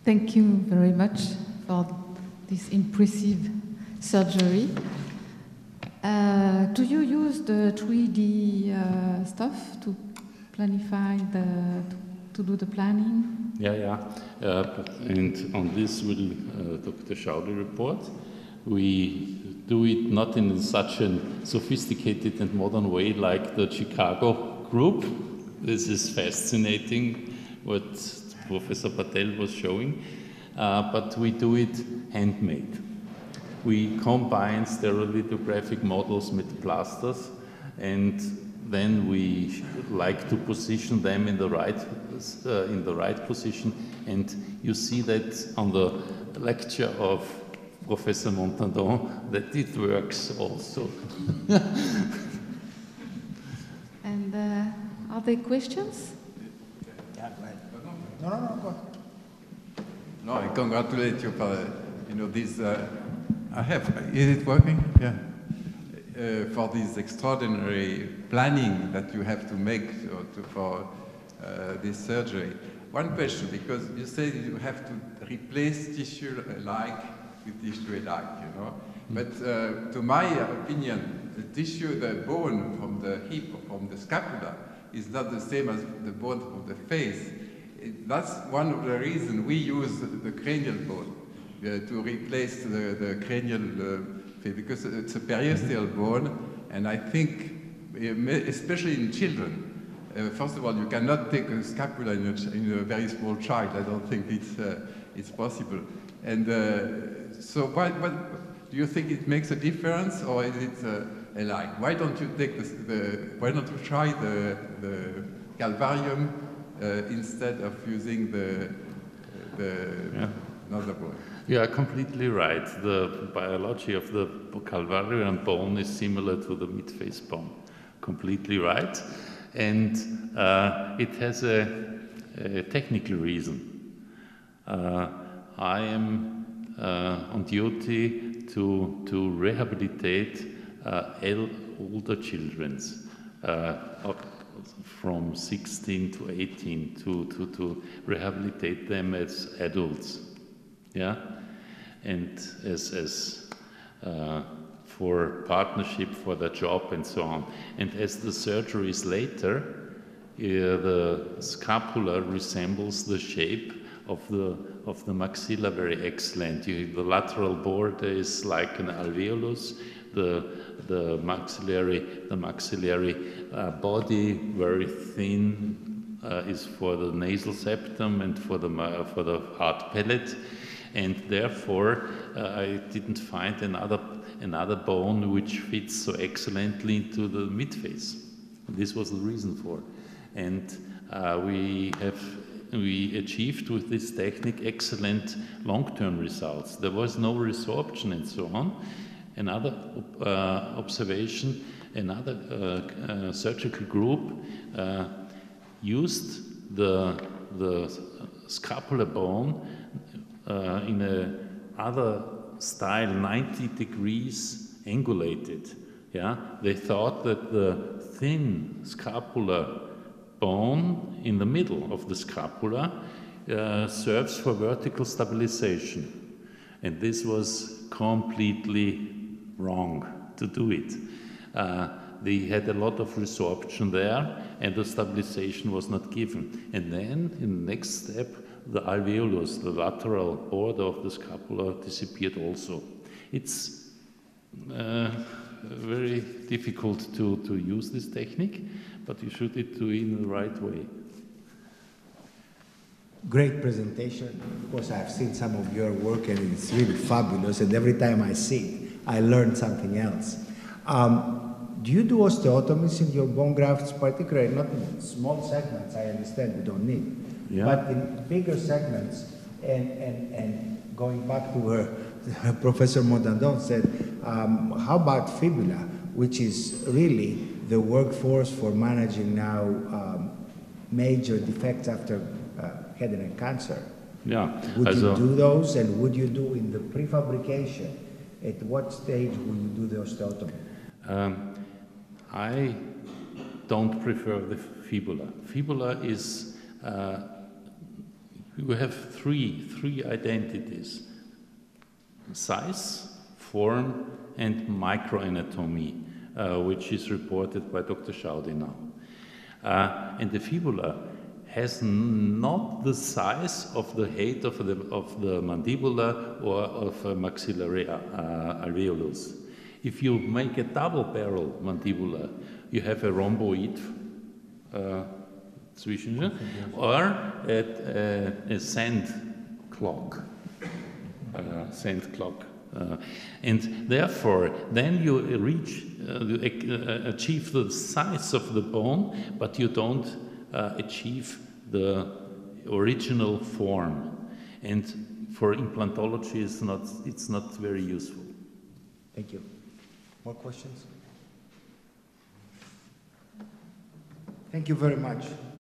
Thank you very much for this impressive surgery. Do you use the 3D stuff to planify to do the planning? Yeah. And on this will Dr. Schauder report. We do it not in such a sophisticated and modern way like the Chicago group. This is fascinating what Professor Patel was showing, but we do it handmade. We combine stereolithographic models with plasters, and then we like to position them in the right position. And you see that on the lecture of Professor Montandon that it works also. And are there questions? No, go ahead. No, I congratulate you for, this, is it working? Yeah. For this extraordinary planning that you have to make for this surgery. One question, because you say you have to replace tissue alike with tissue alike, But to my opinion, the tissue, the bone from the hip, from the scapula, is not the same as the bone from the face. That's one of the reasons we use the cranial bone to replace the cranial because it's a periosteal bone, and I think, especially in children, first of all, you cannot take a scapula in a very small child. I don't think it's possible. And so, what do you think it makes a difference, or is it alike? Why don't you take why don't you try the calvarium instead of using the another bone? You are completely right. The biology of the calvarium bone is similar to the midface bone. Completely right. And it has a technical reason. I am on duty to rehabilitate older children from 16 to 18 to rehabilitate them as adults. Yeah, and as for partnership for the job and so on. And as the surgery is later, the scapula resembles the shape of the maxilla very excellent. The lateral border is like an alveolus. The maxillary body, very thin, is for the nasal septum and for the hard palate. And therefore, I didn't find another bone which fits so excellently into the midface. This was the reason for. And we achieved with this technique excellent long-term results. There was no resorption and so on. Another observation, another surgical group used the scapular bone in a other style, 90 degrees angulated. Yeah, they thought that the thin scapular bone in the middle of the scapula serves for vertical stabilization, and this was completely wrong to do it. They had a lot of resorption there, and the stabilization was not given. And then, in the next step, the alveolus, the lateral border of the scapula, disappeared also. It's very difficult to use this technique, but you should do it in the right way. Great presentation. Of course, I've seen some of your work, and it's really fabulous. And every time I see it, I learn something else. Do you do osteotomies in your bone grafts, particularly not in small segments? I understand we don't need, but in bigger segments. And going back to where Professor Montandon said, how about fibula, which is really the workforce for managing now major defects after head and neck cancer? Yeah. Would you do those, and would you do in the prefabrication? At what stage will you do the osteotomy? I don't prefer the fibula. Fibula is you have three identities: size, form, and microanatomy, which is reported by Dr. Schaudy now. And the fibula has not the size of the head of the mandibula or of a maxillary alveolus. If you make a double barrel mandibula, you have a rhomboid or a sand clock. And therefore, then you achieve the size of the bone, but you don't achieve the original form. And for implantology, it's not very useful. Thank you. More questions? Thank you very much.